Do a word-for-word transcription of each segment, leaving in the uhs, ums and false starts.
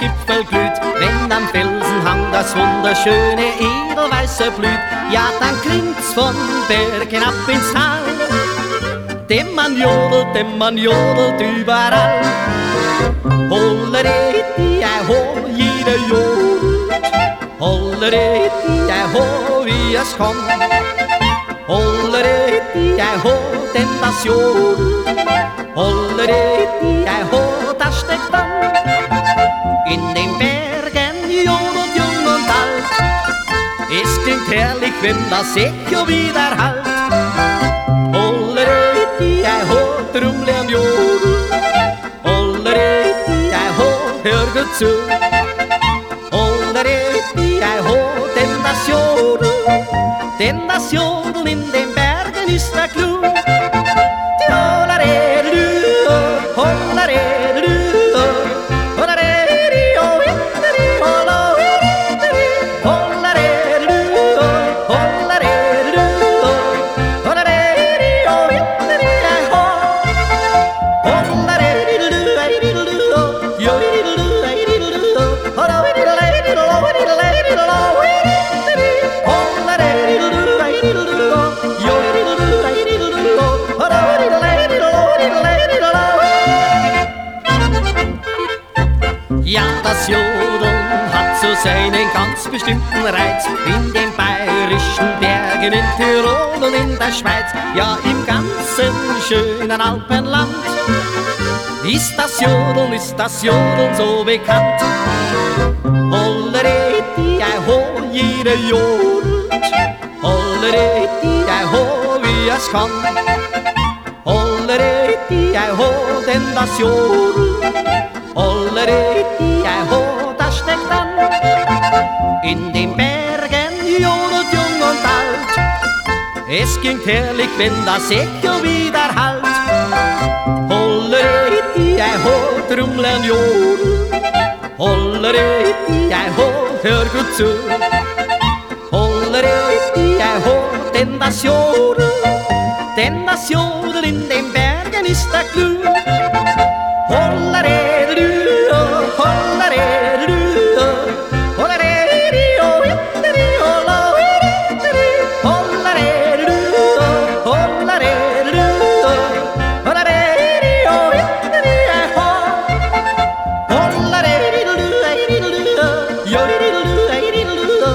Gipfel glüht, wenn am Felsenhang das wunderschöne Edelweiße blüht, ja, dann klingt's von Bergen ab ins Tal. Dem man jodelt, dem man jodelt überall. Hollere-di-ei-ho, jeder jodelt. Hollere-di-ei-ho, wie es kommt. Hollere-di-ei-ho, denn das jodelt. Hollere-di-ei-ho, das steckt an. In den Bergen jodelt jung und alt. Es klingt herrlich, wenn das Echo wieder hallt. Hollere-di-ei-ho, drum lern jodeln. Hollere-di-ei-ho, hör gut zu. Hollere-di-ei-ho, denn das Jodeln, denn das Jodeln in den Bergen ist der Clou. Hollere-di-du, hollere-di-du, hollere-di-o, ja, das Jodeln hat so seinen ganz bestimmten Reiz. In den bayerischen Bergen, in Tirol und in der Schweiz, ja, im ganzen schönen Alpenland ist das Jodeln, ist das Jodeln so bekannt. Hollere-di-ei-ho, jeder jodelt. Hollere-di-ei-ho, wie es kann. Hollere-di-ei-ho, denn das Jodeln. Hollere-di-ei-ho, das steckt an. In den Bergen jodelt jung und alt. Es klingt herrlich, wenn das Echo wieder hallt. Hollere-di-ei-ho, drum lern jodeln. Hollere-di-ei-ho, hör gut zu. Hollere-di-ei-ho, denn das Jodeln, denn das Jodeln in den Bergen ist der Clou. Hollere-di-du, hollere-di-du, hollere-di-o, hollere-di-du, hollere-di-du, hollere-di-o, hollere-di-ho, hollere-di-du-du-ei-di-du-du, yo-di-du-du-ei-di-du-du,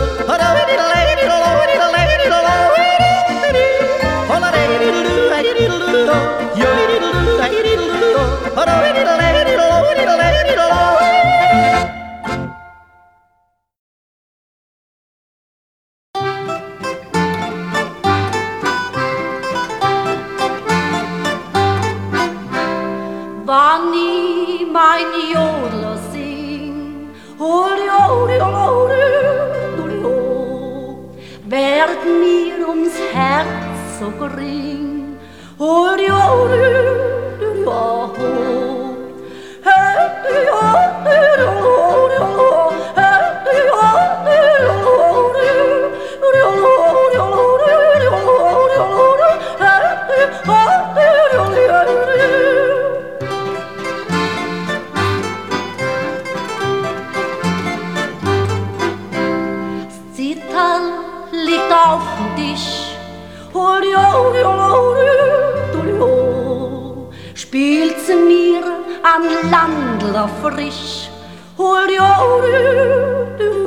hollere-di-du-du-ei-di-du-du, yo-di-du-du-ei-di-du-du, wann ich mein Jodler sing, holi, holi, holi, holi, werd mir ums Herz so gering, holi, holi, holi, Zitterl liegt auf dem Tisch, holi, holi, holi, holi, spielt sie mir an Landler frisch, holi, holi, holi,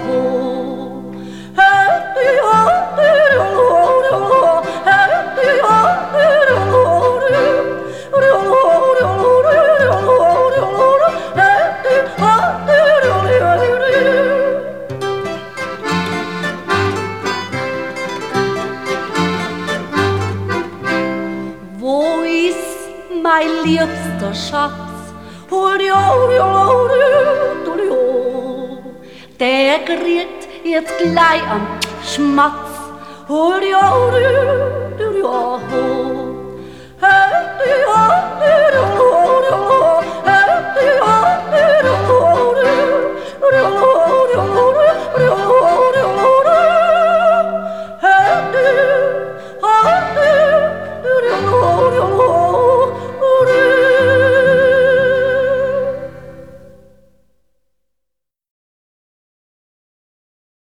wo ist mein liebster Schatz? Holi, holi, holi, holi, der kriegt jetzt gleich am Schmatz. Holi, holi, holi, holi,